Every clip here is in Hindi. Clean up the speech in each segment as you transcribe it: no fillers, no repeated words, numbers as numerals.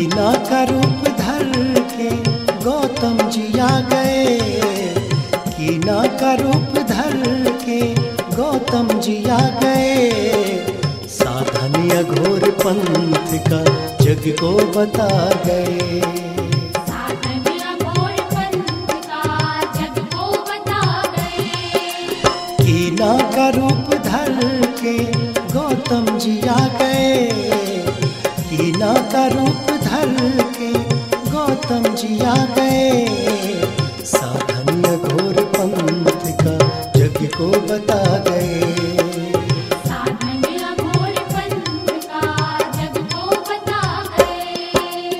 कीना का रूप धर के गौतम जी आ गए, कीना का रूप धर के गौतम जी आ गए, साधन अघोर पंथ का जग को बता गए। साधन अघोर पंथ का जग को बता गए। कीना का रूप धर के गौतम जी आ गए, कीना का रूप धर के गौतम जी आ गए, साधन अघोर पंथ का जग को बता गए। साधन अघोर पंथ का जग को बता गए।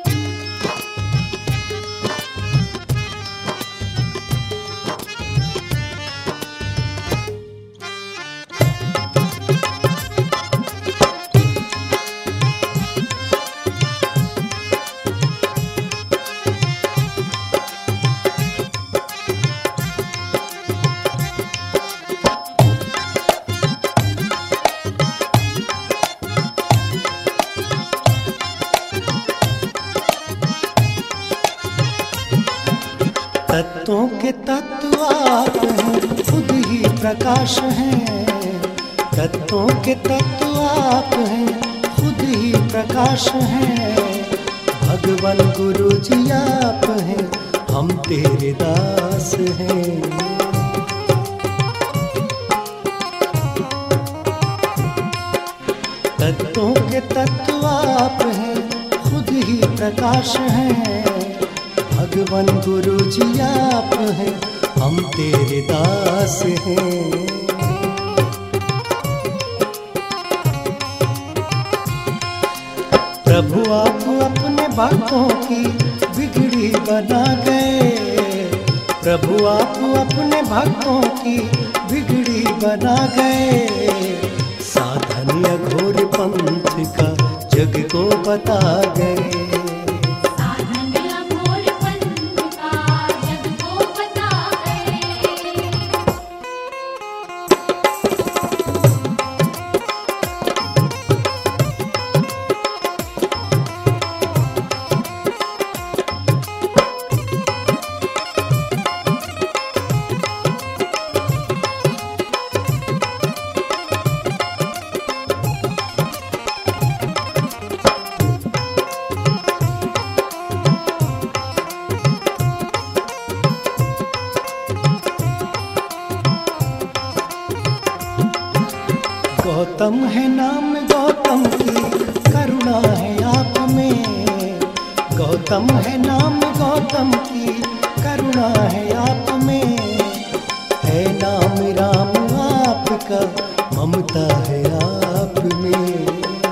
तत्वों के तत्व आप हैं, खुद ही प्रकाश हैं। तत्वों के तत्व आप हैं, खुद ही प्रकाश हैं। भगवान गुरु जी आप हैं, हम तेरे दास हैं। तत्वों के तत्व आप हैं, खुद ही प्रकाश हैं। भगवान गुरु जी आप हैं, हम तेरे दास हैं। प्रभु आप अपने भक्तों की बिगड़ी बना गए, प्रभु आप अपने भक्तों की बिगड़ी बना गए, साधन अघोर पंथ का जग को बता गए। गौतम है नाम गौतम की करुणा है आप में, गौतम है नाम गौतम की करुणा है आप में, है नाम राम आपका ममता है आप में।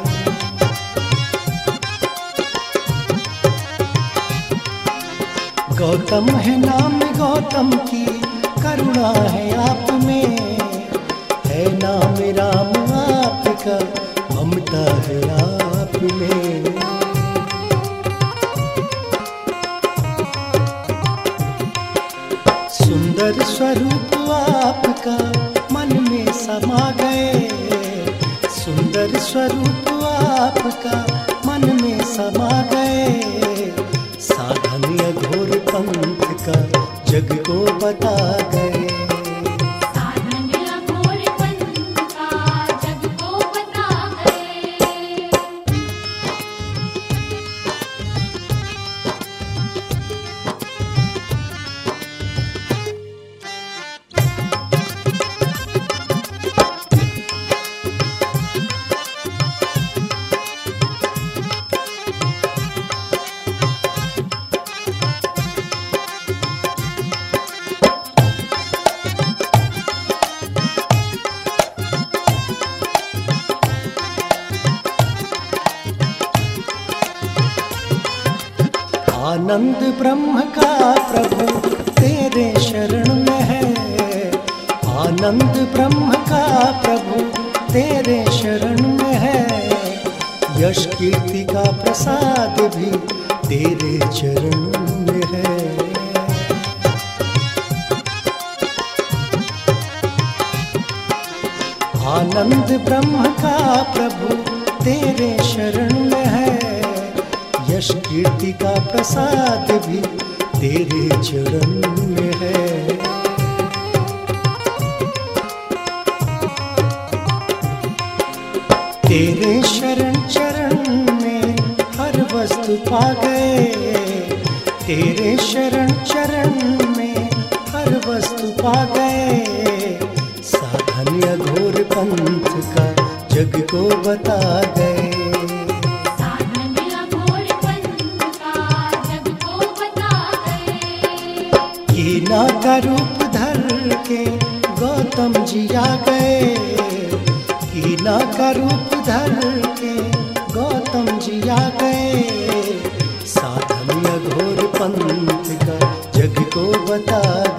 गौतम है नाम गौतम की करुणा है आप में, है नाम राम आपका ममता है आप में। सुंदर स्वरूप आपका मन में समा गए, सुंदर स्वरूप आपका मन में समा गए, साधन अघोर पंथ का जग को बता गए। आनंद ब्रह्म का प्रभु तेरे शरण में है, आनंद ब्रह्म का प्रभु तेरे शरण में है, यश कीर्ति का प्रसाद भी तेरे चरण में है। आनंद ब्रह्म का प्रभु तेरे शरण में है, यश कीर्ति का प्रसाद भी तेरे चरण में है। तेरे शरण चरण में हर वस्तु पा गए, तेरे शरण चरण में हर वस्तु पा गए। साधन अघोर पंथ का जग को बता गए। साधन अघोर पंथ का जग को बता गए। कीना का रूप धर के गौतम जी आ गए, कीना का रूप धर के गौतम जी आ गए। साधन अघोर पंथ का जग को बता